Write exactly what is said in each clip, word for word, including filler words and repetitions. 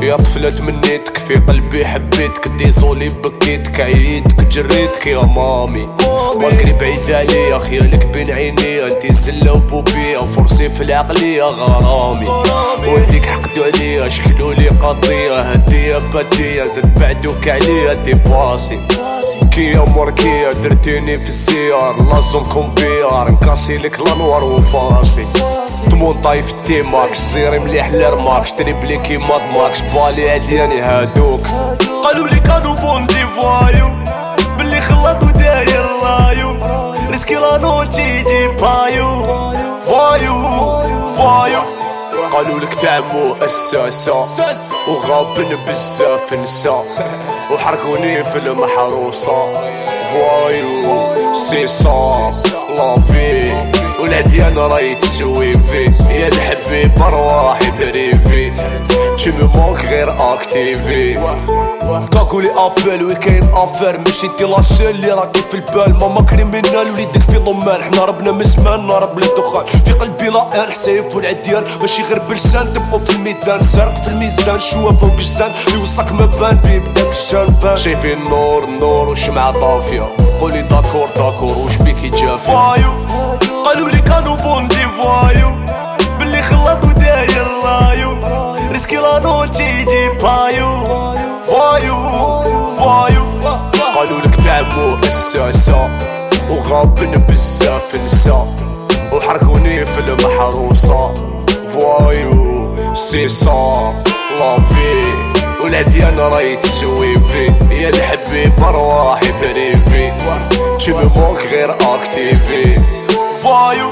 يا طفلة تمنيتك في قلبي حبيتك، ديزولي بكيتك عييتك جريتك يا مامي. مالكري بعيد عليا خيالك بين عينيا، انتي زلة وبوبيا وفرسي في العقلية غرامي. ولديك حقدو عليا شكلولي قضية، هدية بدية زاد بعدوك عليا دي باسي. كيا موركيا درتيني في السيار لازم كومبيار، نكاسيلك الانوار وفاسي. تمون طايف التيماك الزيري مليح لرماك، شتري بلي كيما دماك شبالي عدياني هادوك. قالولي كانو بوندي فوايو باللي خلطو داير رايو، ريسكي رانو تيجي بايو فايو فايو. قالولك تعمو اساسا وغابن بزاف نسا، وحرقوني في المحروسة فوايو سيسا لافي. والعديان راهي تسوي في يا الحبيب رواحي بريفي، tu me manques غير اكتيفي. كاكولي ابل وكاين افير ماشي انتي لاشيل اللي راكي في البال. ماما كريمينال وليدك في ضمان، حنا ربنا من زمان نهرب للدخان. في قلبي لا حسايب والعديان ماشي غير بلسان، تبقوا في الميدان سارق في الميزان شوه فوق الجسان اللي وصاك ما بان بيبداك الجنفان. شايفين النور النور وشمعة طافية، قولي داكور داكور وش بيكي جافي. فايو قالولي كانو بوندي فوايو باللي خلطو داير رايو، ريسكي رانو تيجي بايو فايو فايو. قالولك تعمو اساسا وغابن بزاف نسا، وحرقوني في المحروسة فوايو سيسا لافي. والعديان راهي تسوي في يا الحبيب رواحي بريفي، tu me manques غير اكتيفي فايو.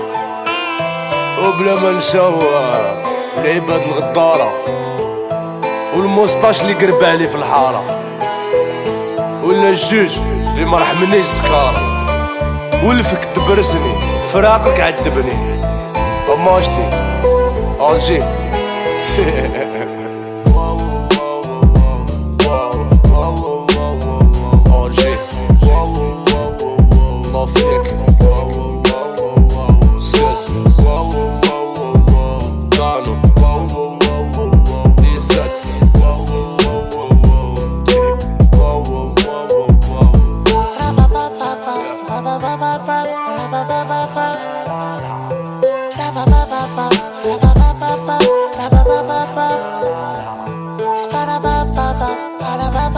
وبلا ما نساوى العباد الغدارة والموسطاش اللي قرب عليه في الحارة، ولا الجوج اللي ما رحمنيش سكارة، ولفك تبرسني فراقك عذبني طماشتي الجي.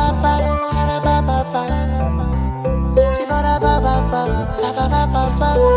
Ba ba ba ba ba